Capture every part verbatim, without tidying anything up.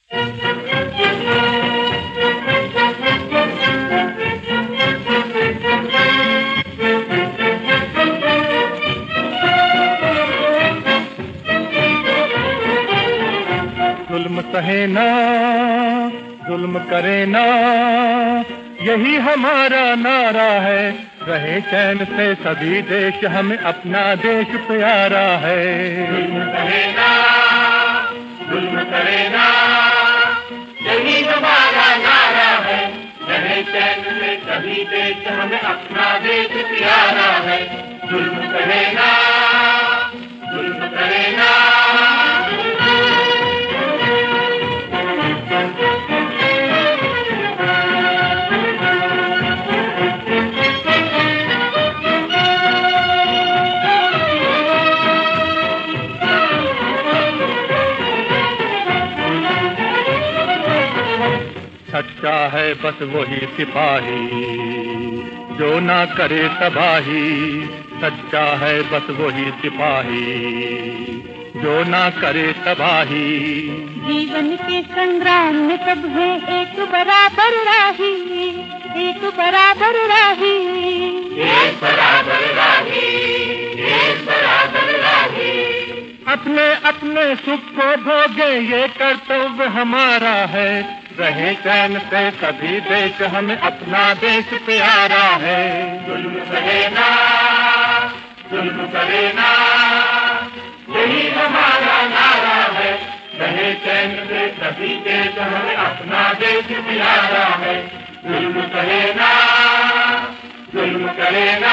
जुल्म सहे ना, जुल्म करे ना, यही हमारा नारा है। रहे चैन से सभी देश, हमें अपना देश प्यारा है। जुल्म सहे ना, जुल्म करे ना, यही हमारा नारा है। रहे चैन से सभी देश, हमें अपना देश प्यारा है। जुल्म सहे ना, जुल्म करे ना। सच्चा है बस वही सिपाही जो ना करे तबाही। सच्चा है बस वही सिपाही जो ना करे तबाही। जीवन के संग्राम में सब है एक बराबर राही, एक बराबर राही, एक बराबर राही, एक बराबर राही। अपने अपने सुख को भोगे ये कर्तव्य हमारा है। रहे चैन से सभी देश, हमें अपना देश प्यारा है। जुल्म सहे ना, जुल्म करे ना, यही हमारा नारा है। रहे चैन से सभी देश, हमें अपना देश प्यारा है। जुल्म सहे ना, जुल्म करे ना।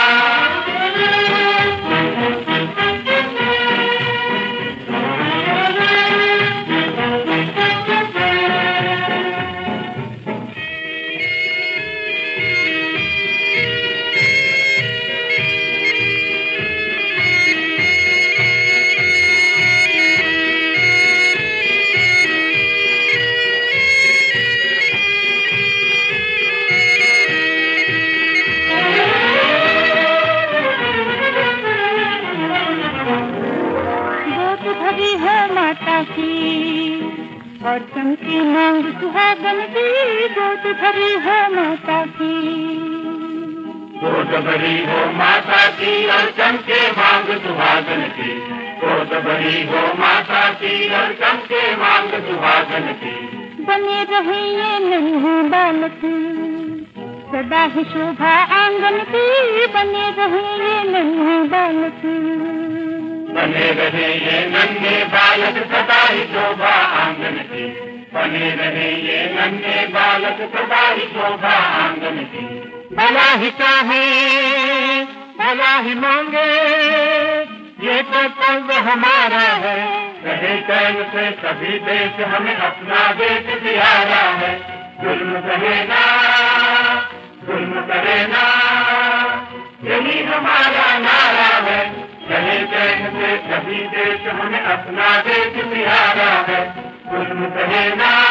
भरी है माता की और चमकी मांग सुहागन की। गोद भरी है माता की, गोद भरी हो माता की और चमके मांग सुहागन की। गोद भरी हो माता की और चमके मांग सुहागन की। बने रहे ये नन्हे बालक सदा ही शोभा आंगन की। बने रहे ये नन्हे बालक, बने रहे ये नन्हे बालक सदा ही शोभा आंगन की। बने रहे ये नन्हे बालक सदा ही शोभा आंगन की। भला ही चाहे भला ही मांगे, ये कर्तव्य हमारा है। रहे चैन से सभी देश, हमें अपना देश प्यारा है। जुल्म सहे ना, जुल्म करे ना, यही हमारा नारा है। रहे चैन से सभी देश, हमें अपना देश प्यारा है। जुल्म सहे ना।